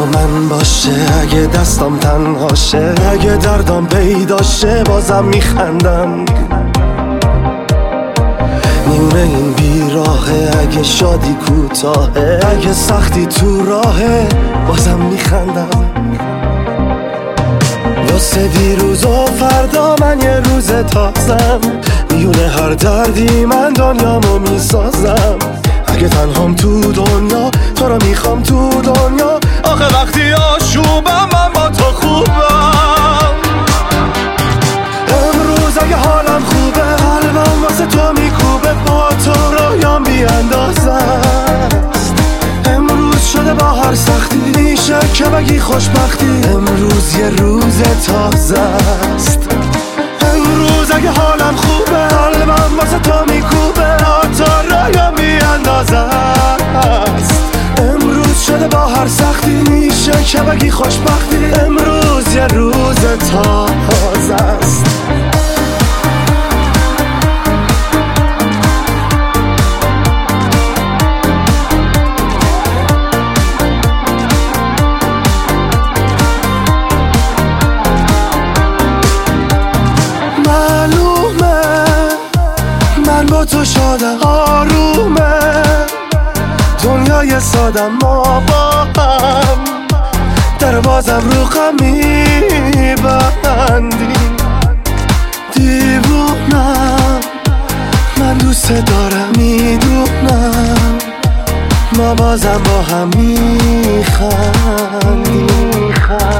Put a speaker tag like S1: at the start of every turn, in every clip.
S1: من باشه، اگه دستم تنهاشه، اگه دردم پیداشه بازم میخندم. نیمه این بیراهه، اگه شادی کوتاهه، اگه سختی تو راهه بازم میخندم. واسه دیروز و فردا من یه روز تازم، میونه هر دردی من دنیامو میسازم. اگه تنهام تو دنیا تو رو میخوام تو دنیا، آخه وقتی آشوبم من با تو خوبم. امروز اگه حالم خوبه قلبم واسه تو میکوبه، با تو رویام بی اندازه است. امروز شده با هر سختی میشه که بگی خوشبختی، امروز یه روز تازه است. امروز اگه حالم خوبه قلبم واسه تو میکوبه، با تو رویام بی اندازه است. امروز شده با هر سختی میشه که بگی خوشبختی، امروز یه روز تازه است. من با تو شادم، آرومه دنیای سادم، ما با هم در بازم رو غم میبندیم. دیوونم من دوست دارم، میدونم ما بازم با هم میخندیم.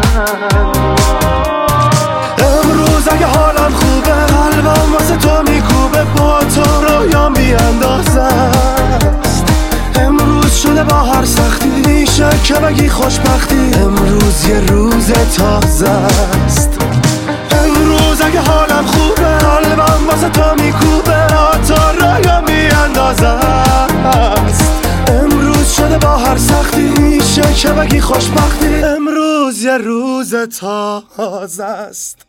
S1: امروز اگه حالم خوبه قلبم واسه تو میکوبه، با تو رویام بی اندازه است. امروز شده با هر سختی میشه که بگی خوشبختی، امروز یه روز تازه است. امروز اگه حالم خوبه قلبم واسه تو میکوبه، با تو رویام بی اندازه است. امروز شده با هر سختی میشه که بگی خوشبختی، امروز یه روز تازه است.